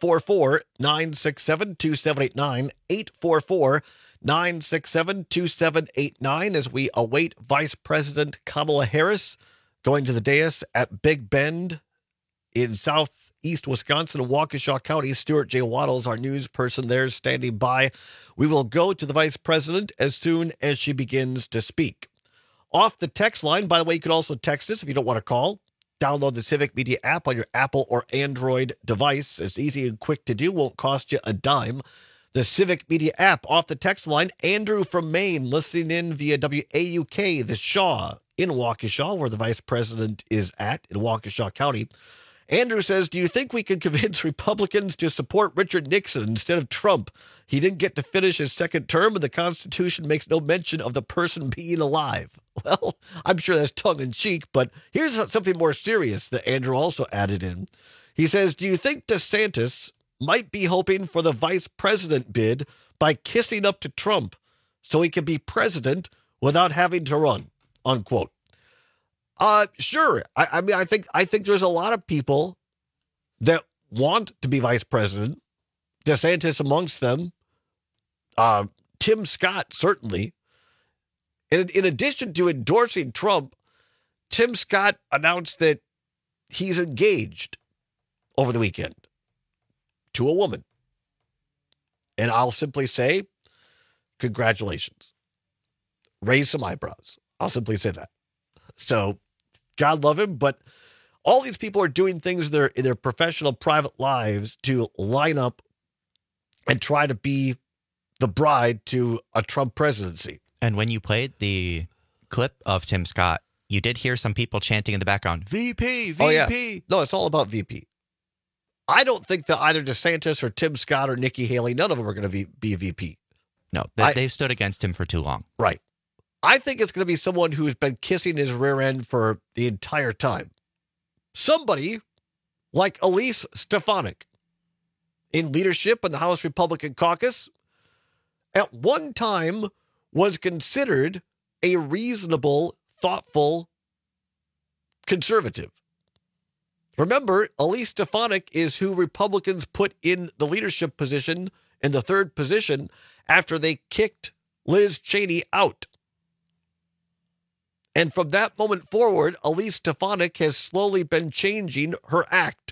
844-967-2789, 844-967-2789, as we await Vice President Kamala Harris going to the dais at Big Bend in Southeast Wisconsin, Waukesha County. Stuart J. Waddles, our news person there, is standing by. We will go to the vice president as soon as she begins to speak. Off the text line, by the way, you can also text us if you don't want to call. Download the Civic Media app on your Apple or Android device. It's easy and quick to do, won't cost you a dime. The Civic Media app. Off the text line, Andrew from Maine, listening in via WAUK, the Shaw in Waukesha, where the vice president is at in Waukesha County. Andrew says, do you think we can convince Republicans to support Richard Nixon instead of Trump? He didn't get to finish his second term, and the Constitution makes no mention of the person being alive. Well, I'm sure that's tongue-in-cheek, but here's something more serious that Andrew also added in. He says, do you think DeSantis might be hoping for the vice president bid by kissing up to Trump so he can be president without having to run, unquote? Sure. I mean, I think there's a lot of people that want to be vice president. DeSantis amongst them. Tim Scott, certainly. In addition to endorsing Trump, Tim Scott announced that he's engaged over the weekend to a woman. And I'll simply say, congratulations. Raise some eyebrows. I'll simply say that. So, God love him, but all these people are doing things in their professional, private lives to line up and try to be the bride to a Trump presidency. And when you played the clip of Tim Scott, you did hear some people chanting in the background, VP, VP. Oh, yeah. No, it's all about VP. I don't think that either DeSantis or Tim Scott or Nikki Haley, none of them are going to be a VP. No, they've stood against him for too long. Right. I think it's going to be someone who's been kissing his rear end for the entire time. Somebody like Elise Stefanik, in leadership in the House Republican caucus, at one time was considered a reasonable, thoughtful conservative. Remember, Elise Stefanik is who Republicans put in the leadership position, in the third position, after they kicked Liz Cheney out. And from that moment forward, Elise Stefanik has slowly been changing her act.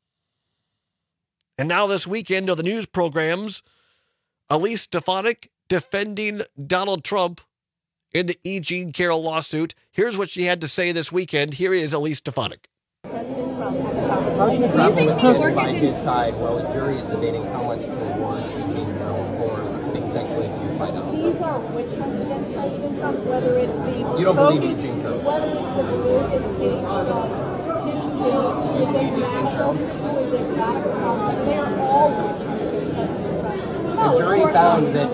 And now this weekend of the news programs, Elise Stefanik defending Donald Trump in the E. Jean Carroll lawsuit. Here's what she had to say this weekend. Here is Elise Stefanik. President Trump had to talk about it. Do you think New York by his side while the jury is debating how much to reward E. Jean Carroll for being sexually abused by Donald Trump? These are witch hunts against President Trump, whether it's the you don't believe E. Jean Carroll? Whether it's the bogus case The jury found that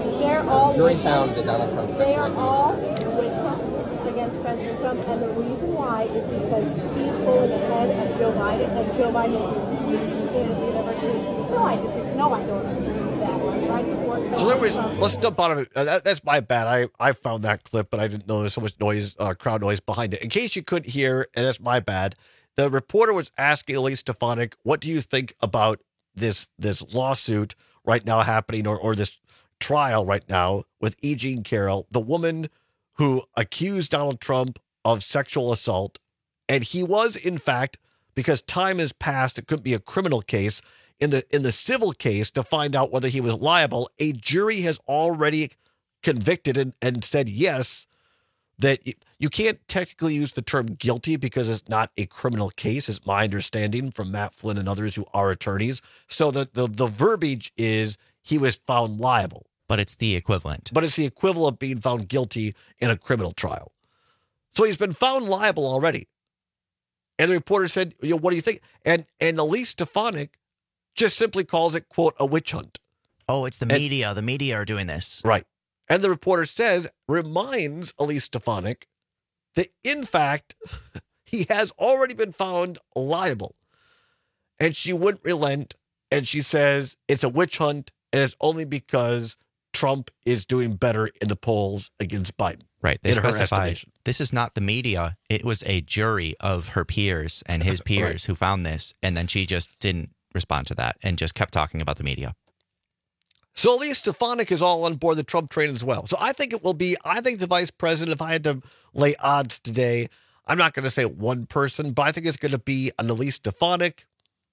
Donald Trump They are all witch hunts against President Trump, and the reason why is because he's pulling ahead of Joe Biden, and Joe Biden is the university. No, I disagree. No, I don't agree with that. I support. So there was, let's dump out of it. That's my bad. I found that clip, but I didn't know there's so much noise, crowd noise behind it. In case you couldn't hear, and that's my bad. The reporter was asking Elise Stefanik, "What do you think about this lawsuit right now happening, or this trial right now with E. Jean Carroll, the woman who accused Donald Trump of sexual assault, and he was in fact, because time has passed, it couldn't be a criminal case." In the civil case, to find out whether he was liable, a jury has already convicted and said yes, that you can't technically use the term guilty because it's not a criminal case, is my understanding from Matt Flynn and others who are attorneys. So the verbiage is he was found liable. But it's the equivalent. But it's the equivalent of being found guilty in a criminal trial. So he's been found liable already. And the reporter said, what do you think? And Elise Stefanik just simply calls it, quote, a witch hunt. Oh, it's the media. The media are doing this. Right. And the reporter reminds Elise Stefanik that, in fact, he has already been found liable. And she wouldn't relent. And she says it's a witch hunt, and it's only because Trump is doing better in the polls against Biden. Right. They in her specified estimation. This is not the media. It was a jury of her peers and his peers Right. who found this. And then she just didn't respond to that and just kept talking about the media. So Elise Stefanik is all on board the Trump train as well. So I think the vice president, if I had to lay odds today, I'm not going to say one person, but I think it's going to be an Elise Stefanik,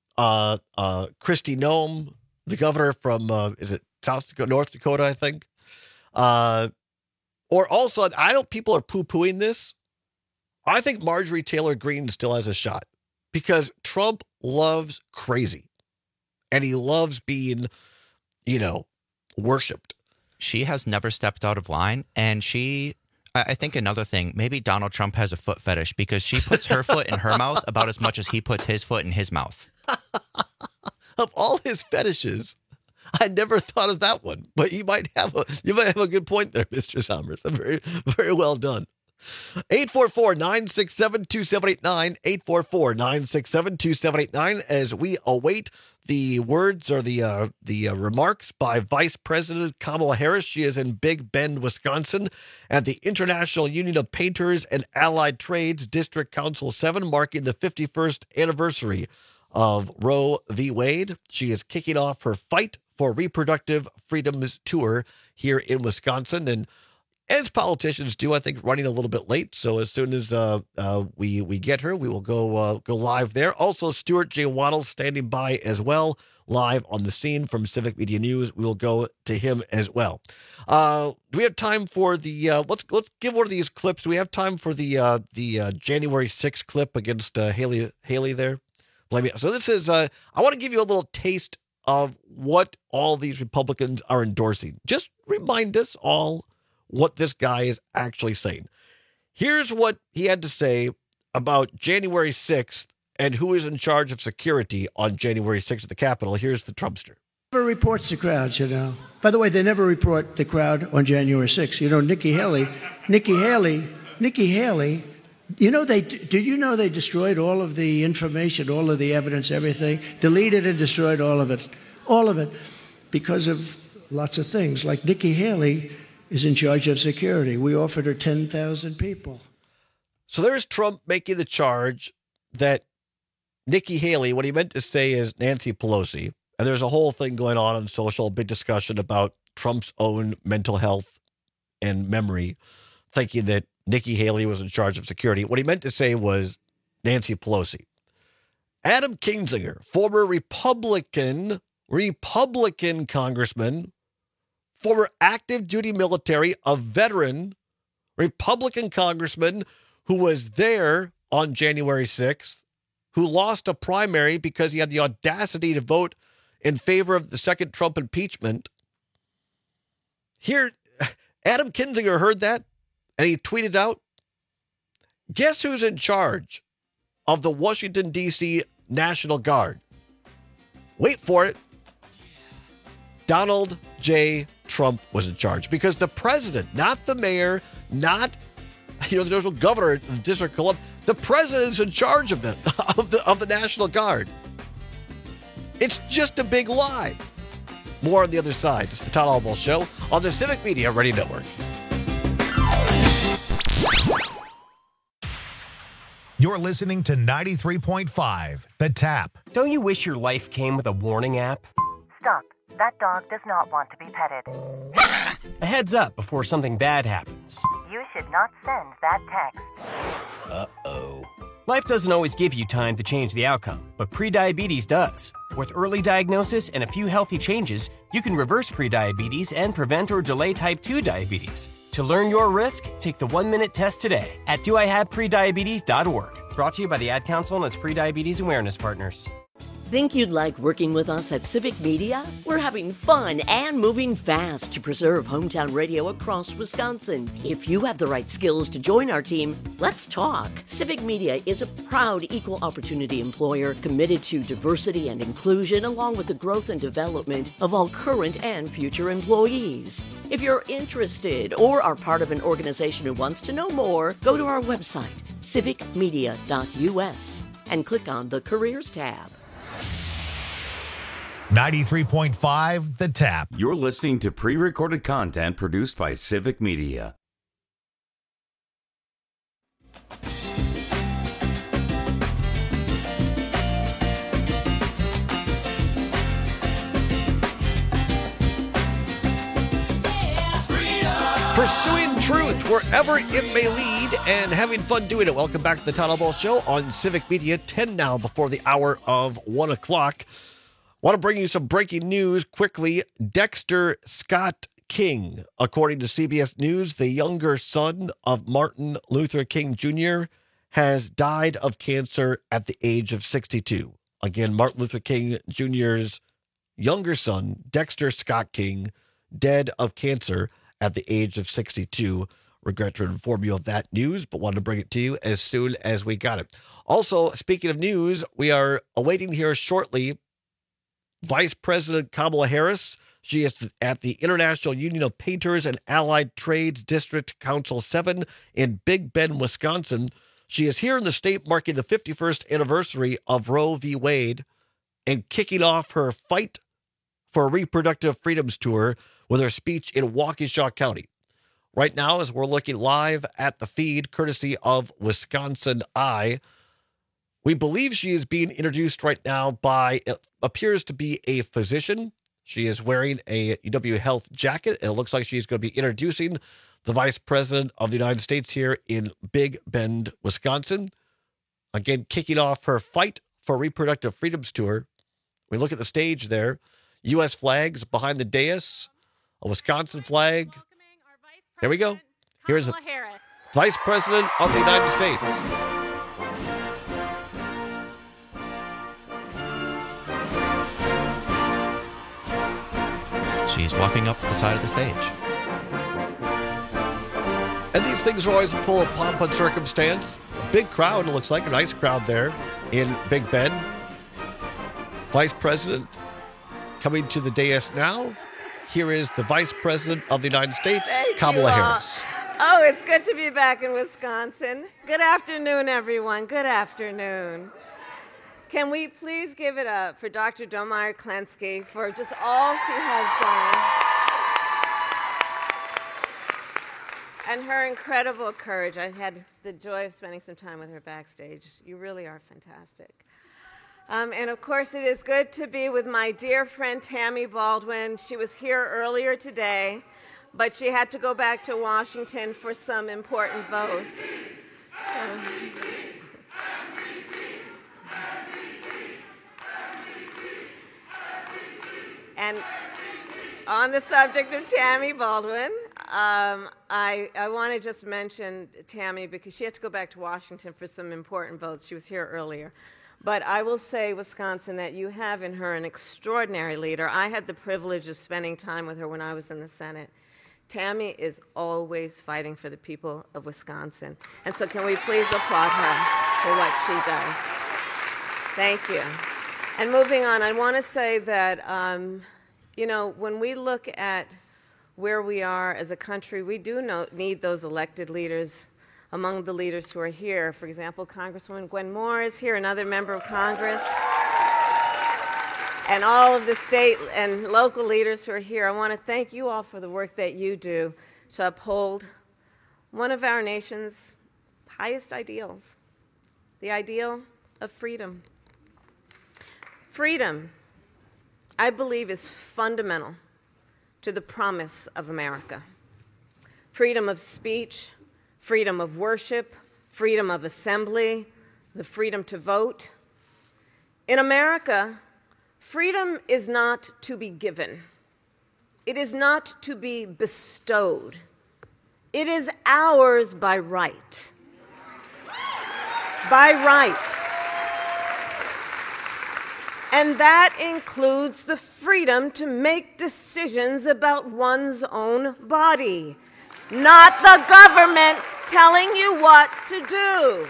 Kristi Noem, the governor from, is it North Dakota, I think. Or also, I know people are poo-pooing this. I think Marjorie Taylor Greene still has a shot because Trump loves crazy and he loves being, worshipped. She has never stepped out of line. And I think another thing, maybe Donald Trump has a foot fetish because she puts her foot in her mouth about as much as he puts his foot in his mouth. Of all his fetishes, I never thought of that one, but you might have a good point there, Mr. Sommers. Very, very well done. 844-967-2789, 844-967-2789, as we await the words or the remarks by Vice President Kamala Harris. She is in Big Bend, Wisconsin, at the International Union of Painters and Allied Trades District Council 7, marking the 51st anniversary of Roe v. Wade. She is kicking off her Fight for Reproductive Freedoms tour here in Wisconsin, and as politicians do, I think running a little bit late. So as soon as we get her, we will go live there. Also, Stuart J. Waddle standing by as well, live on the scene from Civic Media News. We will go to him as well. Do we have time for the? Let's give one of these clips. Do we have time for the January 6th clip against Haley there? So this is. I want to give you a little taste of what all these Republicans are endorsing. Just remind us all what this guy is actually saying. Here's what he had to say about January 6th and who is in charge of security on January 6th at the Capitol. Here's the Trumpster. Never reports the crowds, By the way, they never report the crowd on January 6th. Nikki Haley, did you know they destroyed all of the information, all of the evidence, everything, deleted and destroyed all of it, because of lots of things. Like Nikki Haley is in charge of security. We offered her 10,000 people. So there's Trump making the charge that Nikki Haley, what he meant to say is Nancy Pelosi, and there's a whole thing going on social, big discussion about Trump's own mental health and memory, thinking that Nikki Haley was in charge of security. What he meant to say was Nancy Pelosi. Adam Kinzinger, former Republican congressman, former active duty military, a veteran Republican congressman who was there on January 6th, who lost a primary because he had the audacity to vote in favor of the second Trump impeachment. Here, Adam Kinzinger heard that and he tweeted out, guess who's in charge of the Washington, D.C. National Guard. Wait for it. Donald J. Trump was in charge because the president, not the mayor, not the national governor of the District of Columbia, the president's in charge of them, of the National Guard. It's just a big lie. More on the other side. It's the Todd Albaugh Show on the Civic Media Radio Network. You're listening to 93.5, The Tap. Don't you wish your life came with a warning app? Stop. That dog does not want to be petted. A heads up before something bad happens. You should not send that text. Uh-oh. Life doesn't always give you time to change the outcome, but prediabetes does. With early diagnosis and a few healthy changes, you can reverse prediabetes and prevent or delay type 2 diabetes. To learn your risk, take the 1-minute test today at doihaveprediabetes.org. Brought to you by the Ad Council and its prediabetes awareness partners. Think you'd like working with us at Civic Media? We're having fun and moving fast to preserve hometown radio across Wisconsin. If you have the right skills to join our team, let's talk. Civic Media is a proud equal opportunity employer committed to diversity and inclusion along with the growth and development of all current and future employees. If you're interested or are part of an organization who wants to know more, go to our website, civicmedia.us, and click on the Careers tab. 93.5 The Tap. You're listening to pre-recorded content produced by Civic Media. Pursuing truth wherever it may lead and having fun doing it. Welcome back to the Todd Albaugh Show on Civic Media, 10 now before the hour of 1 o'clock. Want to bring you some breaking news quickly. Dexter Scott King, according to CBS News, the younger son of Martin Luther King Jr., has died of cancer at the age of 62. Again, Martin Luther King Jr.'s younger son, Dexter Scott King, dead of cancer at the age of 62. Regret to inform you of that news, but wanted to bring it to you as soon as we got it. Also, speaking of news, we are awaiting here shortly Vice President Kamala Harris. She is at the International Union of Painters and Allied Trades District Council 7 in Big Bend, Wisconsin. She is here in the state marking the 51st anniversary of Roe v. Wade and kicking off her Fight for Reproductive Freedoms tour with her speech in Waukesha County. Right now, as we're looking live at the feed, courtesy of Wisconsin Eye, we believe she is being introduced right now by, it appears to be a physician. She is wearing a UW Health jacket, and it looks like she's going to be introducing the Vice President of the United States here in Big Bend, Wisconsin. Again, kicking off her Fight for Reproductive Freedoms tour. We look at the stage there. U.S. flags behind the dais, a Wisconsin flag. There we go. Here's the Vice President of the United States. She's walking up the side of the stage. And these things are always full of pomp and circumstance. Big crowd, it looks like, a nice crowd there in Big Bend. Vice President coming to the dais now. Here is the Vice President of the United States, Kamala Harris. Oh, it's good to be back in Wisconsin. Good afternoon, everyone. Good afternoon. Can we please give it up for Dr. Domeyer-Klensky for just all she has done and her incredible courage. I had the joy of spending some time with her backstage. You really are fantastic. And of course, it is good to be with my dear friend Tammy Baldwin. She was here earlier today, but she had to go back to Washington for some important votes. And on the subject of Tammy Baldwin, I want to just mention Tammy because she had to go back to Washington for some important votes. She was here earlier. But I will say, Wisconsin, that you have in her an extraordinary leader. I had the privilege of spending time with her when I was in the Senate. Tammy is always fighting for the people of Wisconsin. And so can we please applaud her? for what she does. Thank you. And moving on, I want to say that, when we look at where we are as a country, we do need those elected leaders among the leaders who are here. For example, Congresswoman Gwen Moore is here, another member of Congress, and all of the state and local leaders who are here. I want to thank you all for the work that you do to uphold one of our nation's highest ideals, the ideal of freedom. Freedom, I believe, is fundamental to the promise of America. Freedom of speech, freedom of worship, freedom of assembly, the freedom to vote. In America, freedom is not to be given. It is not to be bestowed. It is ours by right. By right. And that includes the freedom to make decisions about one's own body, not the government telling you what to do.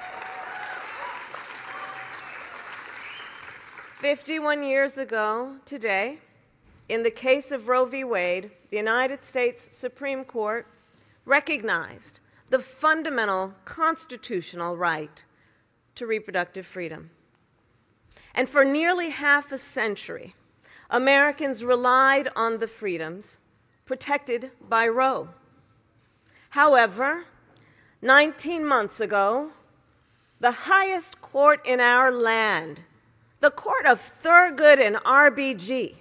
51 years ago today, in the case of Roe v. Wade, the United States Supreme Court recognized the fundamental constitutional right to reproductive freedom. And for nearly half a century, Americans relied on the freedoms protected by Roe. However, 19 months ago, the highest court in our land, the Court of Thurgood and RBG,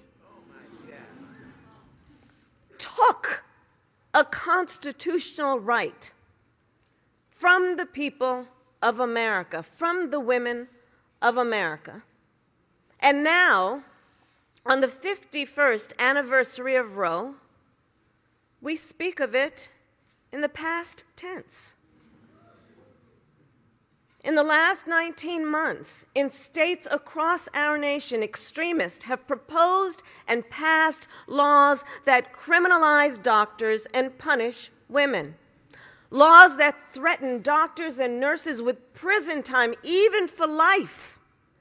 took a constitutional right from the people of America, from the women of America. And now, on the 51st anniversary of Roe, we speak of it in the past tense. In the last 19 months, in states across our nation, extremists have proposed and passed laws that criminalize doctors and punish women. Laws that threaten doctors and nurses with prison time, even for life,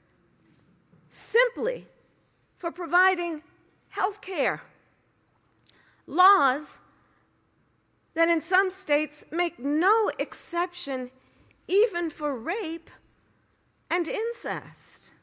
simply for providing health care. Laws that in some states make no exception even for rape and incest.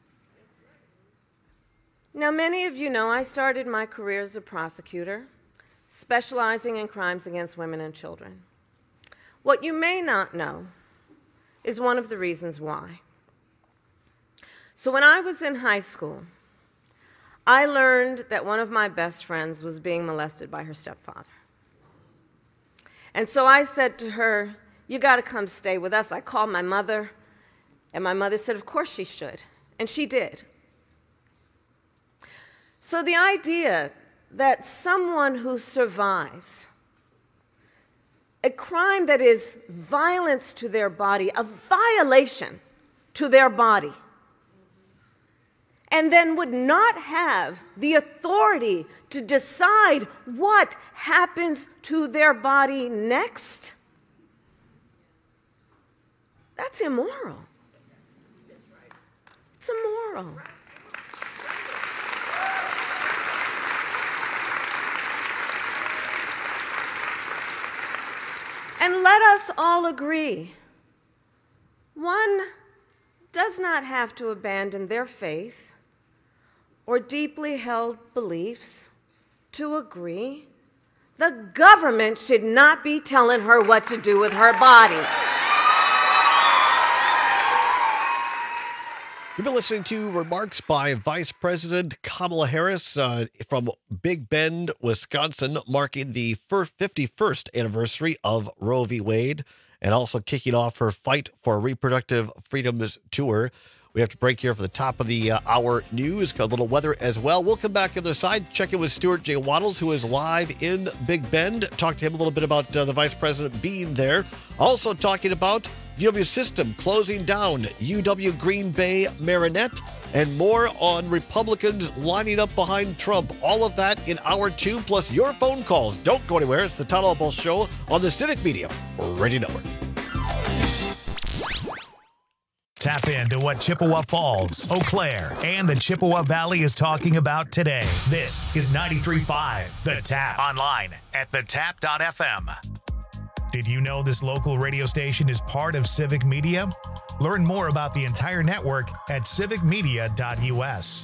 Now, many of you know I started my career as a prosecutor, specializing in crimes against women and children. What you may not know is one of the reasons why. So when I was in high school, I learned that one of my best friends was being molested by her stepfather. And so I said to her, "You got to come stay with us." I called my mother, and my mother said, of course she should. And she did. So the idea that someone who survives a crime that is violence to their body, a violation to their body, and then would not have the authority to decide what happens to their body next, that's immoral. It's immoral. And let us all agree, one does not have to abandon their faith or deeply held beliefs to agree the government should not be telling her what to do with her body. You've been listening to remarks by Vice President Kamala Harris from Big Bend, Wisconsin, marking the 51st anniversary of Roe v. Wade, and also kicking off her Fight for Reproductive Freedoms tour. We have to break here for the top of the hour news. Got a little weather as well. We'll come back on the other side, check in with Stuart J. Waddles, who is live in Big Bend. Talk to him a little bit about the Vice President being there. Also talking about UW System closing down, UW Green Bay Marinette, and more on Republicans lining up behind Trump. All of that in hour two, plus your phone calls. Don't go anywhere. It's the Todd Albaugh Show on the Civic Media Radio Network. Tap into what Chippewa Falls, Eau Claire, and the Chippewa Valley is talking about today. This is 93.5 The Tap. Online at thetap.fm. Did you know this local radio station is part of Civic Media? Learn more about the entire network at civicmedia.us.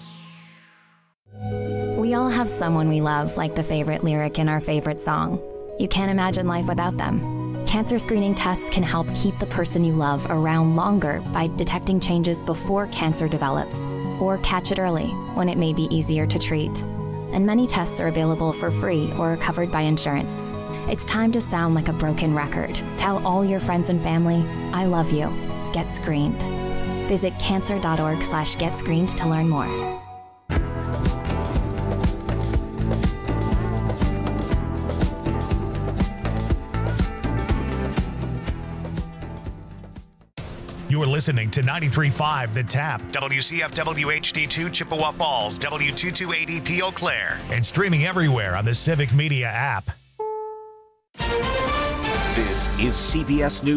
We all have someone we love, like the favorite lyric in our favorite song. You can't imagine life without them. Cancer screening tests can help keep the person you love around longer by detecting changes before cancer develops, or catch it early when it may be easier to treat. And many tests are available for free or are covered by insurance. It's time to sound like a broken record. Tell all your friends and family, I love you. Get screened. Visit cancer.org/getscreened to learn more. You're listening to 93.5 The Tap, WCFW HD2 Chippewa Falls, W228EP Eau Claire, and streaming everywhere on the Civic Media app. This is CBS News.